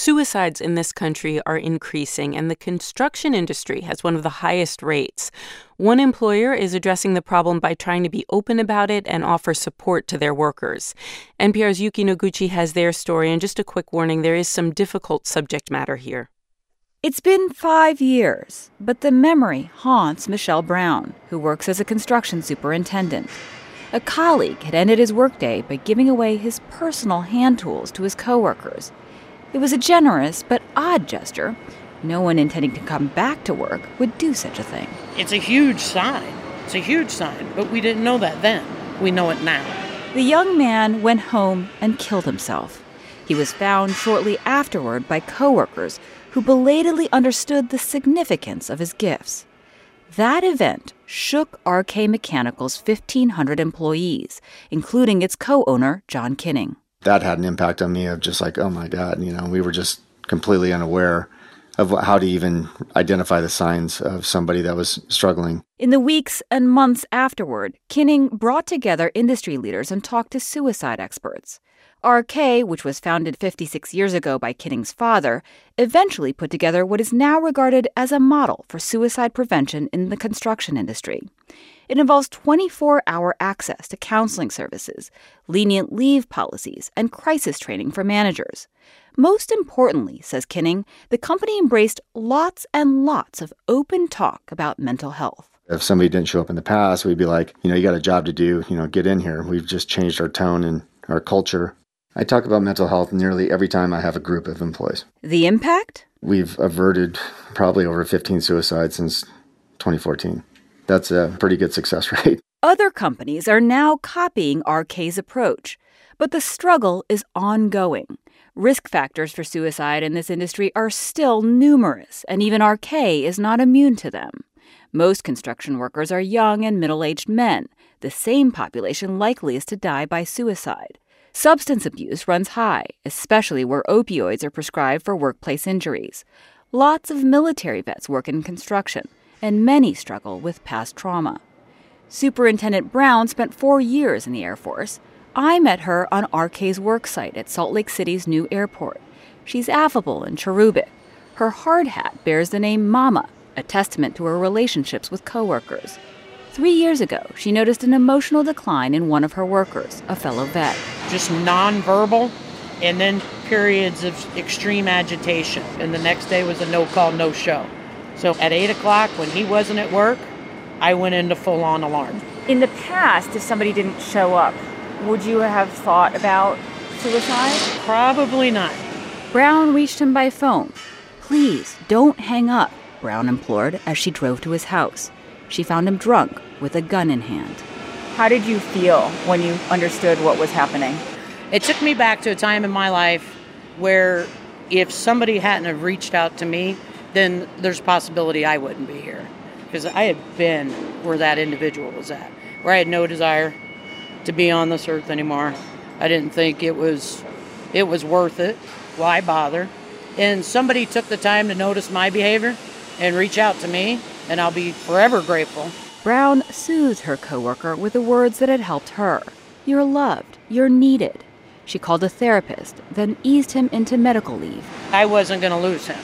Suicides in this country are increasing, and the construction industry has one of the highest rates. One employer is addressing the problem by trying to be open about it and offer support to their workers. NPR's Yuki Noguchi has their story, and just a quick warning, there is some difficult subject matter here. It's been 5 years, but the memory haunts Michelle Brown, who works as a construction superintendent. A colleague had ended his workday by giving away his personal hand tools to his coworkers. It was a generous but odd gesture. No one intending to come back to work would do such a thing. It's a huge sign. It's a huge sign, but we didn't know that then. We know it now. The young man went home and killed himself. He was found shortly afterward by coworkers who belatedly understood the significance of his gifts. That event shook RK Mechanical's 1,500 employees, including its co-owner, John Kinning. That had an impact on me of just like, oh my God, we were just completely unaware of how to even identify the signs of somebody that was struggling. In the weeks and months afterward, Kinning brought together industry leaders and talked to suicide experts. RK, which was founded 56 years ago by Kinning's father, eventually put together what is now regarded as a model for suicide prevention in the construction industry. It involves 24-hour access to counseling services, lenient leave policies, and crisis training for managers. Most importantly, says Kinning, the company embraced lots and lots of open talk about mental health. If somebody didn't show up in the past, we'd be like, you got a job to do, get in here. We've just changed our tone and our culture. I talk about mental health nearly every time I have a group of employees. The impact? We've averted probably over 15 suicides since 2014. That's a pretty good success rate. Other companies are now copying RK's approach, but the struggle is ongoing. Risk factors for suicide in this industry are still numerous, and even RK is not immune to them. Most construction workers are young and middle-aged men, the same population likeliest to die by suicide. Substance abuse runs high, especially where opioids are prescribed for workplace injuries. Lots of military vets work in construction, and many struggle with past trauma. Superintendent Brown spent 4 years in the Air Force. I met her on RK's work site at Salt Lake City's new airport. She's affable and cherubic. Her hard hat bears the name Mama, a testament to her relationships with coworkers. 3 years ago, she noticed an emotional decline in one of her workers, a fellow vet. Just nonverbal, and then periods of extreme agitation. And the next day was a no-call, no-show. So at 8 o'clock, when he wasn't at work, I went into full-on alarm. In the past, if somebody didn't show up, would you have thought about suicide? Probably not. Brown reached him by phone. "Please, don't hang up," Brown implored as she drove to his house. She found him drunk with a gun in hand. How did you feel when you understood what was happening? It took me back to a time in my life where if somebody hadn't have reached out to me, then there's a possibility I wouldn't be here. Because I had been where that individual was at, where I had no desire to be on this earth anymore. I didn't think it was worth it. Why bother? And somebody took the time to notice my behavior and reach out to me, and I'll be forever grateful. Brown soothed her coworker with the words that had helped her. "You're loved. You're needed." She called a therapist, then eased him into medical leave. I wasn't going to lose him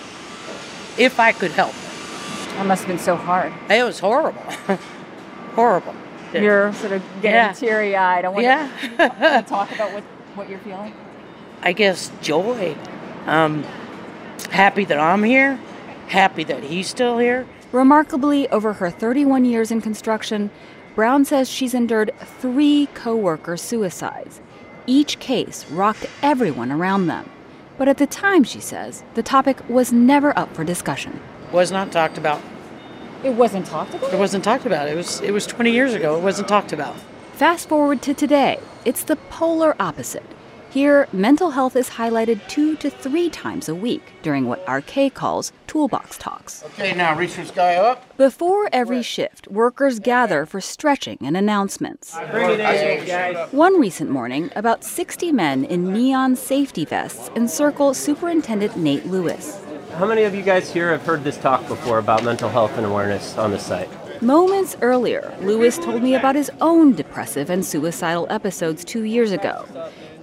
if I could help. That must have been so hard. It was horrible. Horrible. You're sort of getting teary-eyed. I want to talk about what you're feeling. I guess joy. Happy that I'm here. Happy that he's still here. Remarkably, over her 31 years in construction, Brown says she's endured 3 coworker suicides. Each case rocked everyone around them. But at the time, she says, the topic was never up for discussion. Was not talked about. It wasn't talked about? It wasn't talked about. It was 20 years ago. It wasn't talked about. Fast forward to today. It's the polar opposite. Here, mental health is highlighted 2 to 3 times a week during what RK calls toolbox talks. Okay, now reach this guy up. Before every shift, workers gather for stretching and announcements. One recent morning, about 60 men in neon safety vests encircle Superintendent Nate Lewis. How many of you guys here have heard this talk before about mental health and awareness on the site? Moments earlier, Lewis told me about his own depressive and suicidal episodes 2 years ago.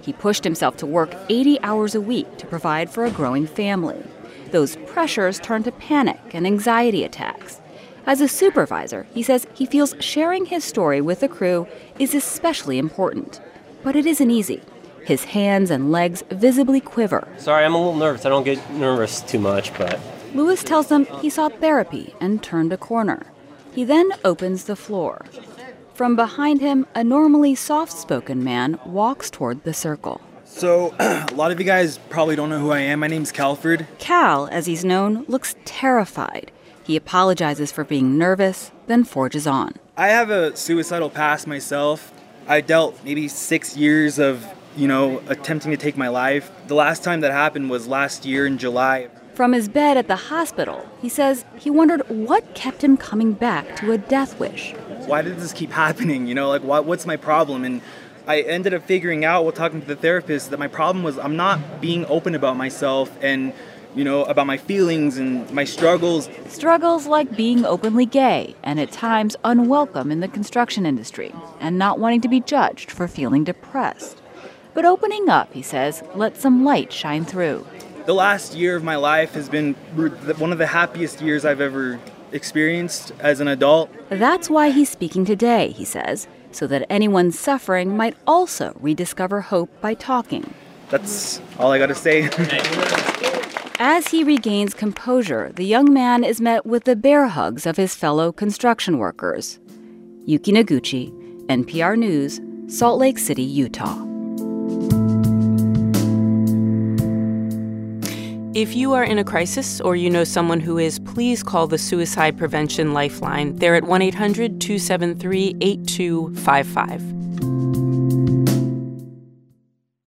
He pushed himself to work 80 hours a week to provide for a growing family. Those pressures turned to panic and anxiety attacks. As a supervisor, he says he feels sharing his story with the crew is especially important. But it isn't easy. His hands and legs visibly quiver. Sorry, I'm a little nervous. I don't get nervous too much, but... Lewis tells them he sought therapy and turned a corner. He then opens the floor. From behind him, a normally soft-spoken man walks toward the circle. So, a lot of you guys probably don't know who I am. My name's Calford. Cal, as he's known, looks terrified. He apologizes for being nervous, then forges on. I have a suicidal past myself. I dealt maybe 6 years of, attempting to take my life. The last time that happened was last year in July. From his bed at the hospital, he says he wondered what kept him coming back to a death wish. Why did this keep happening? What's my problem? And I ended up figuring out while talking to the therapist that my problem was I'm not being open about myself and, about my feelings and my struggles. Struggles like being openly gay and at times unwelcome in the construction industry and not wanting to be judged for feeling depressed. But opening up, he says, lets some light shine through. The last year of my life has been one of the happiest years I've ever experienced as an adult. That's why he's speaking today, he says, so that anyone suffering might also rediscover hope by talking. That's all I gotta say. As he regains composure, the young man is met with the bear hugs of his fellow construction workers. Yuki Noguchi, NPR News, Salt Lake City, Utah. If you are in a crisis or you know someone who is, please call the Suicide Prevention Lifeline. They're at 1-800-273-8255.